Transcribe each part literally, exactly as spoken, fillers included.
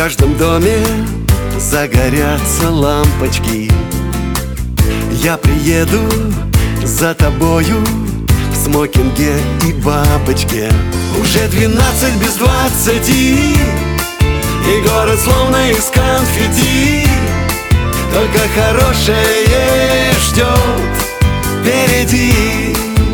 каждом доме загорятся лампочки. Я приеду за тобою в смокинге и бабочке. Уже двенадцать без двадцати, и город словно из конфетти. Только хорошее ждет впереди.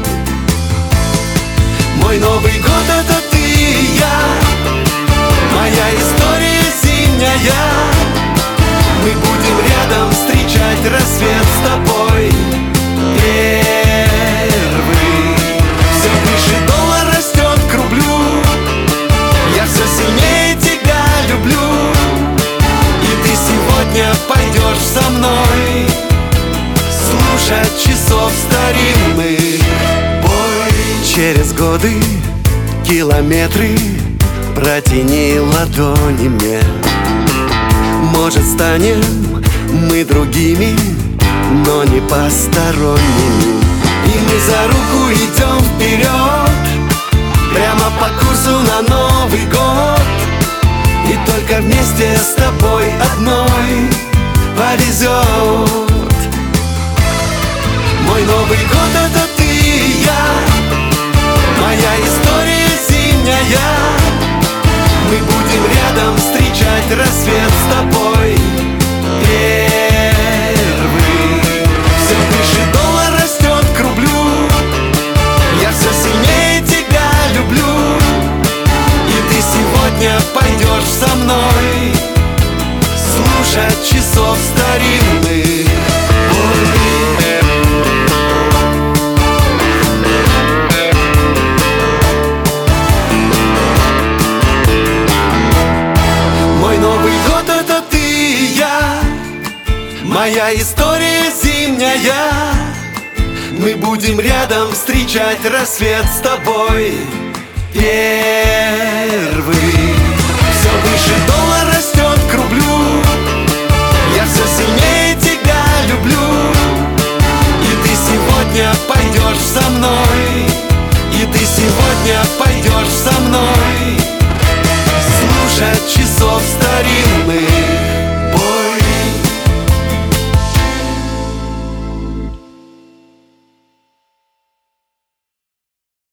Мой Новый год — это ты и я, моя история зимняя. Мы будем рядом встречать рассвет с тобой первый. Все выше доллар растет к рублю, я все сильнее тебя люблю. И ты сегодня пойдешь со мной слушать часов старинных бой. Через годы, километры протяни ладони мне. Может, станем мы другими, но не посторонними. И мы за руку идем вперед, прямо по курсу на Новый год. И только вместе с тобой одной повезет. Мой Новый год — это ты и я, моя история зимняя. Мы будем рядом встречать рассвет с тобой первый. Все выше доллар растет к рублю, я все сильнее тебя люблю. И ты сегодня пойдешь со мной слушать часов старинных бой. Моя история зимняя. Мы будем рядом встречать рассвет с тобой.